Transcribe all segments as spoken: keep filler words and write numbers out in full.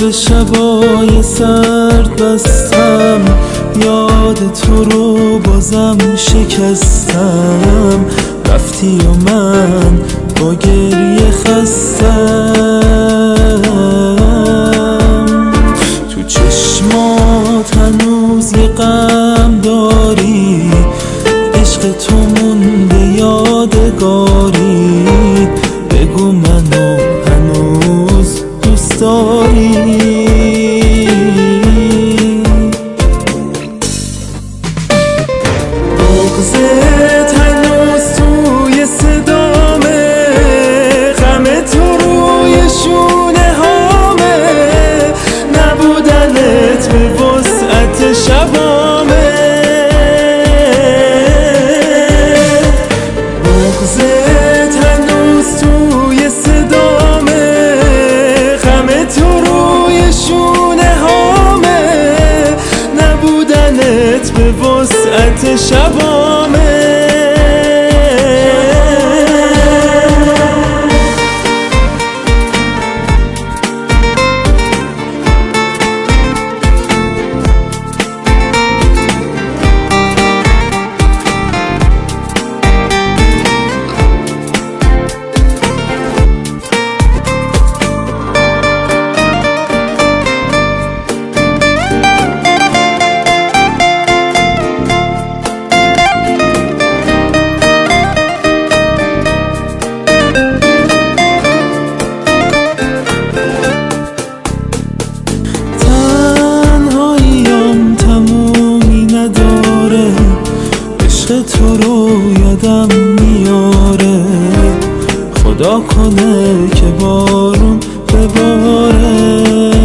به شبای سرد بستم، یاد تو رو بازم شکستم. رفتی و من با گریه خستم. تو چشمات هنوز یه غم داری، عشق تو مونده یادگاری. بگو منو هنوز دوست داری؟ بغضت هنوز توی صدامه، غم تو روی شونه هامه، نبودنت به وسعت شبامه. بغضت هنوز توی صدامه، غم تو روی شونه هامه، نبودنت به وسعت شبامه. تو رو یادم میاره، خدا کنه که بارون بباره.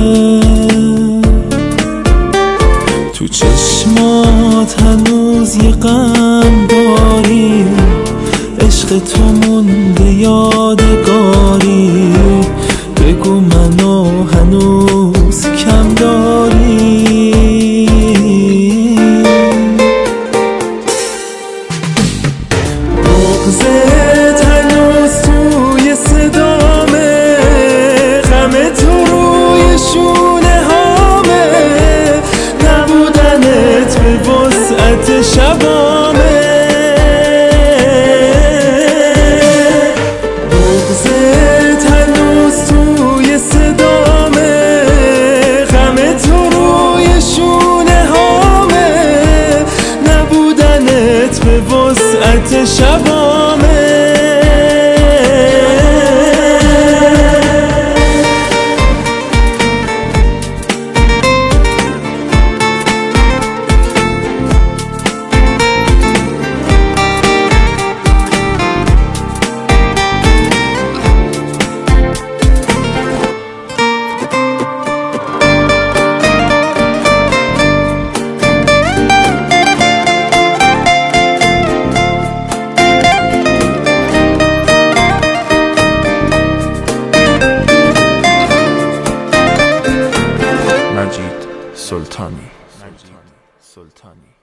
تو چشمات هنوز یه غم داری، عشق تو مونده یادگاری. بگو منو هنوز کم داری؟ بغضت هنوز توی صدامه، غم تو روی شونه هامه، نبودنت به وسعت شبامه. بغضت هنوز توی صدامه، غم تو روی شونه هامه، نبودنت به وسعت شبامه. سلطانی.